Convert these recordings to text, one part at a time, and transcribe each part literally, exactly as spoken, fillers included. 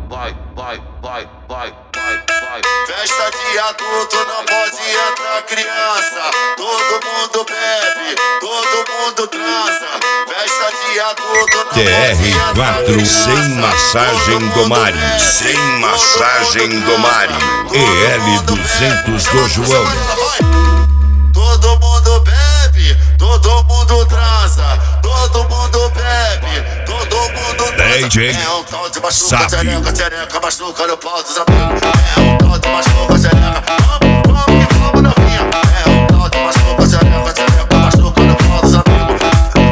vai, vai, vai, vai, vai, vai. Festa de adulto, não pode entrar criança. Todo mundo bebe, todo mundo transa. Festa de adulto, não T R pode quatro entrar criança. sem massagem do Mário, sem massagem do Mário. E L duzentos do João. Todo mundo bebe, todo mundo transa. Todo mundo bebe, todo mundo transa. D J É um tal de machuca, Sábio. xereca, xereca, machuca no pau dos amigos. É um tal de machuca, xereca. Vamos, vamos que vamos novinha. É um tal de machuca, xereca, xereca, machuca no pau dos amigos.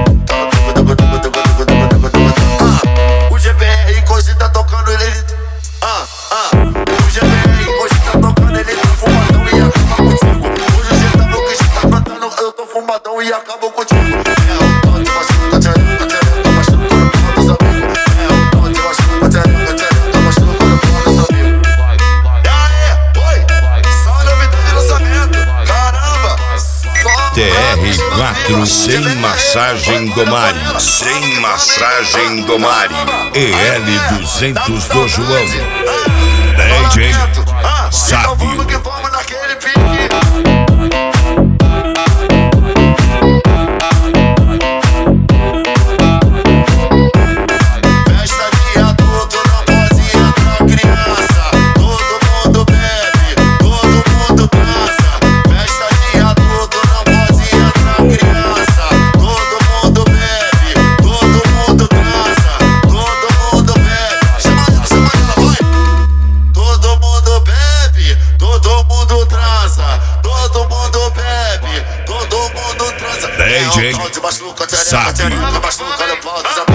Ah, o G B R hoje tá tocando ele. Ah, ah, o G B R hoje tá tocando ele tá fumadão e acaba contigo. Hoje o G tá no que tá cantando, eu tô fumadão e acabo contigo. É um tal de machuca, xereca, xereca, machuca no pau dos amigos. É um tal de machuca, xereca, xereca, machuca no pau dos amigos. Vai, vai, E aí, oi, vai. só novidade de lançamento. Caramba, só T R quatro mais sem massagem do Mário, sem massagem do Mário. E L duzentos do João. D J Sábio. Então vamos que vamos naquele pique. Festa de adulto, não pode entrar criança. Todo mundo bebe, todo mundo transa. Festa de adulto, não pode entrar criança. Todo mundo bebe, todo mundo transa. Todo mundo bebe. Chama ela, chama ela, vai. Todo mundo bebe, todo mundo transa. Todo mundo bebe, todo mundo transa. D J É um tal de machuca, xereca, Sábio. xereca, machuca no pau dos amigos.